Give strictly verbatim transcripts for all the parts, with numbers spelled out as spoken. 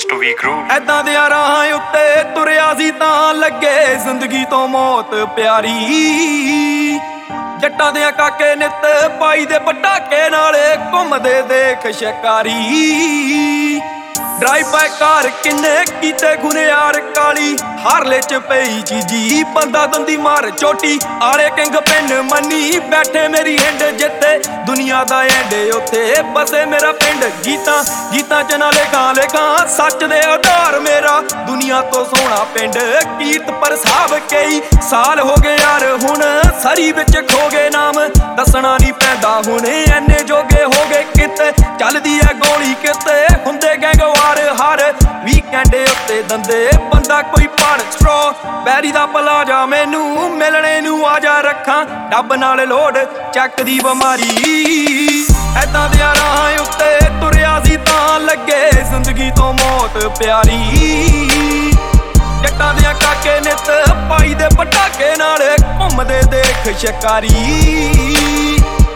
Mister ਵੀ ਗਰੂਵ ਐਦਾਂ ਦੇ ਰਾਹਾਂ ਉੱਤੇ ਤੁਰਿਆ ਸੀ ਤਾਂ ਲੱਗੇ ਜ਼ਿੰਦਗੀ ਤੋਂ ਮੌਤ ਪਿਆਰੀ। ਜੱਟਾਂ ਦੇ ਕਾਕੇ ਨਿੱਤ ਪਾਈ ਦੇ ਪਟਾਕੇ ਨਾਲੇ ਘੁੰਮਦੇ ਦੇਖ ਸ਼ਿਕਾਰੀ। ਡਰਾਈਵ ਬਾਈ ਕਾਰ ਕਿੰਨੇ ਕੀਤੇ ਗੁਨਿਆਰ ਕਾਲੀ ਹਾਰਲੇ ਚ ਪਈ ਚੀਜੀ ਬੰਦਾ ਦੰਦੀ ਮਾਰ ਚੋਟੀ ਆਲੇ ਕਿੰਗ ਪਿੰਡ ਮੰਨੀ ਬੈਠੇ ਮੇਰੀ ਹਿੰਡ ਜਿੱਤੇ ਦੁਨੀਆ ਦਾ ਐਂਡ ਉੱਥੇ ਬਸੇ ਮੇਰਾ ਪਿੰਡ। ਗੀਤਾਂ ਗੀਤਾਂ ਚ ਨਾ ਲੇਖਾਂ ਲੇਖਾਂ ਸੱਚ ਦੇ ਆਧਾਰ ਮੇਰਾ ਦੁਨੀਆ ਤੋਂ ਸੋਹਣਾ ਪਿੰਡ ਕੀਰਤਪੁਰ ਸਾਹਿਬ ਕਈ ਸਾਲ ਹੋ ਗਏ ਯਾਰ ਹੁਣ ਸਰੀ ਵਿੱਚ ਖੋ ਗਏ ਨਾਮ ਦੱਸਣਾ ਨਹੀਂ ਪੈਂਦਾ ਹੁਣ ਐਨੇ ਜੋਗੇ ਹੋ ਗਏ ਕਿਤੇ ਚੱਲਦੀ ਐ ਗੋਲੀ ਕਿਤੇ ਹੁੰਦੇ ਗੈਂਗਵਾਰ ਹਰ ਵੀਕਐਂਡ ਉੱਤੇ ਦੰਦੇ ਬੰਦਾ ਕੋਈ ਪਾੜ ਸਟ੍ਰੋ ਬੈਰੀ ਦਾ ਪਲਾਜਾ ਮੈਨੂੰ ਮਿਲਣੇ ਨੂੰ ਆ ਜਾ ਰੱਖਾਂ ਡੱਬ ਨਾਲ ਲੋਡ ਚੱਕ ਦੀ ਬਿਮਾਰੀ। ਐਦਾਂ ਦੇ ਰਾਹਾਂ ਉੱਤੇ ਤੁਰਿਆ ਸੀ ਤਾਂ ਲੱਗੇ ਜ਼ਿੰਦਗੀ ਤੋਂ ਮੌਤ ਪਿਆਰੀ। ਜੱਟਾਂ ਦੇ ਕਾਕੇ ਨਿੱਤ ਪਾਈ ਦੇ ਪਟਾਕੇ ਨਾਲ ਘੁੰਮਦੇ ਦੇਖ ਸ਼ਿਕਾਰੀ।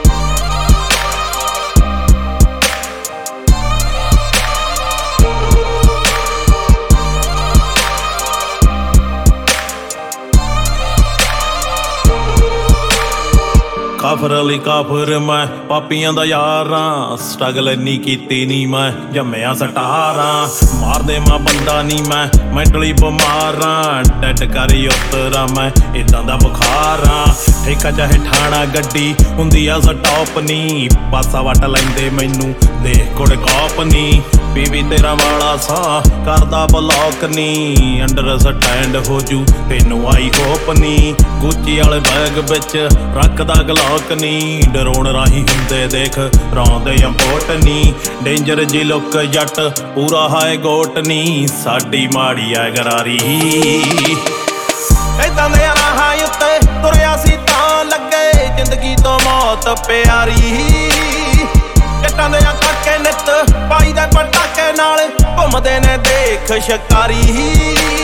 ਕਾਫਰ ਅਲੀ ਕਾਫਰ ਮੈਂ ਪਾਪੀਆਂ ਦਾ ਯਾਰਾਂ ਸਟਰਗਲ ਇੰਨੀ ਕੀਤੀ ਨੀ ਮੈਂ ਜੰਮਿਆ ਸਟਾਰਾਂ ਮਾਰਦੇ ਮਾਂ ਬੰਦਾ ਨੀ ਮੈਂ ਮੈਂਟਲੀ ਬਿਮਾਰਾਂ ਡੈਡ ਕਰੀ ਉਤਰਾ ਮੈਂ ਇਦਾਂ ਦਾ ਬੁਖਾਰਾਂ ਠੇਕਾ ਚਾਹੇ ਠਾਣਾ ਗੱਡੀ ਹੁੰਦੀ ਆ ਸਟਾਪ ਨੀ ਪਾਸਾ ਵੱਟ ਲੈਂਦੇ ਮੈਨੂੰ ਦੇਖ ਕੋੜੇ ਕਾਪ ਨੀ ਬੀਬੀ ਤੇਰਾ ਵਾਲਾ ਸਾਹ ਕਰਦਾ ਬਲੌਕ ਨੀ ਅੰਡਰ ਸਟੈਂਡ ਹੋ ਜੂ ਤੈਨੂੰ ਆਈ ਹੋਪ ਨੀ ਗੁੱਚੀ ਵਾਲੇ ਬੈਗ ਵਿੱਚ ਰੱਖਦਾ ਗਲੌਕ ਨੀ ਡਰੋਨ ਰਾਹੀਂ ਹੁੰਦੇ ਦੇਖ ਰੌਂਦੇ ਇੰਪੋਰਟ ਨੀ ਡੇਂਜਰ ਜੀ ਲੁੱਕ ਜੱਟ ਪੂਰਾ ਹਾਏ ਗੋਟ ਨੀ ਸਾਡੀ ਮਾੜੀ ਐ ਗਰਾਰੀ। ਐਦਾਂ ਦੇ ਰਾਹਾਂ ਉੱਤੇ ਤੁਰਿਆ ਸੀ ਤਾਂ ਲੱਗੇ ਜ਼ਿੰਦਗੀ ਤੋਂ ਮੌਤ ਪਿਆਰੀ। ਜੱਟਾਂ ਦੇ ਕਾਕੇ ਨਿੱਤ ਪਾਈ ਦੇ ਪਟਾਕੇ ਨਾਲ ਘੁੰਮਦੇ ਨੇ ਦੇਖ ਸ਼ਿਕਾਰੀ।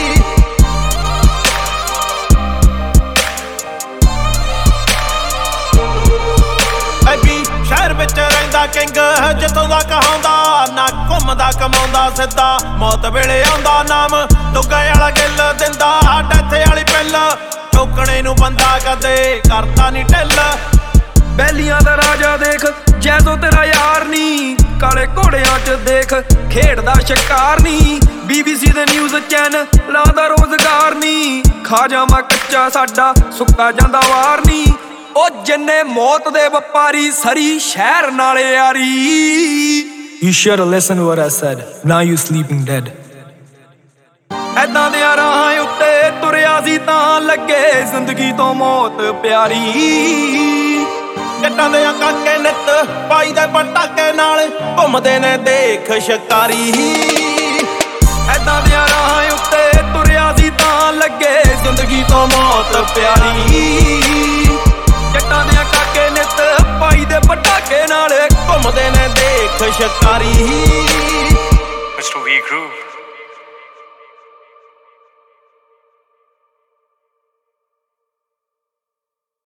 ਐਬੀ ਸ਼ਹਿਰ ਵਿੱਚ ਰਹਿੰਦਾ ਕਿੰਗ ਜਿੱਥੋਂ ਦਾ ਕਹਾਉਂਦਾ ਨਾ ਘੁੰਮਦਾ ਕਮਾਉਂਦਾ ਸਿੱਧਾ ਮੌਤ ਵੇਲੇ ਆਉਂਦਾ ਨਾਮ ਦੁੱਗੇ ਵਾਲਾ ਗਿੱਲ ਦਿੰਦਾ ਡੈਥ ਵਾਲੀ ਪਿੱਲ ਠੋਕਣੇ ਨੂੰ ਬੰਦਾ ਕਦੇ ਕਰਦਾ ਨੀ ਢਿੱਲ। ਬੈਲੀਆਂ ਦਾ ਰਾਜਾ ਦੇਖ ਜੈਸੋ ਤੇਰਾ ਯਾਰ ਨੀ ਕਾਲੇ ਘੋੜਿਆਂ ਚ ਦੇਖ ਖੇਡਦਾ ਸ਼ਿਕਾਰ ਨੀ ਬੀਬੀਸੀ ਦੇ ਨਿਊਜ਼ ਚੈਨਲ ਲਾਦਾ ਰੋਜ਼ਗਾਰ ਨੀ ਖਾ ਜਾਵਾਂ ਕੱਚਾ ਸਾਡਾ ਸੁੱਕਾ ਜਾਂਦਾ ਵਾਰ ਨੀ ਉਹ ਜਿੰਨੇ ਮੌਤ ਦੇ ਵਪਾਰੀ ਸਰੀ ਸ਼ਹਿਰ ਨਾਲ ਯਾਰੀ। You should have listened to what I said. Now you sleeping dead. ਐਦਾਂ ਦੇ ਰਾਹਾਂ ਉੱਤੇ ਤੁਰਿਆ ਸੀ ਤਾਂ ਲੱਗੇ ਜ਼ਿੰਦਗੀ ਤੋਂ ਮੌਤ ਪਿਆਰੀ। ਜੱਟਾਂ ਦੇ ਕਾਕੇ ਨਿੱਤ ਪਾਈ ਦੇ ਪਟਾਕੇ ਨਾਲ ਘੁੰਮਦੇ ਨੇ ਦੇਖ ਸ਼ਿਕਾਰੀ। ਐਦਾਂ ਦੇ ਰਾਹਾਂ ਉੱਤੇ ਤੁਰਿਆ ਸੀ ਤਾਂ ਲੱਗੇ ਜ਼ਿੰਦਗੀ ਤੋਂ ਮੌਤ ਪਿਆਰੀ। ਜੱਟਾਂ ਦੇ ਕਾਕੇ ਨਿੱਤ ਪਾਈ ਦੇ ਪਟਾਕੇ ਨਾਲ ਘੁੰਮਦੇ ਨੇ ਦੇਖ ਸ਼ਿਕਾਰੀ। ਮਿਸਟਰ ਵੀ ਗਰੂਵ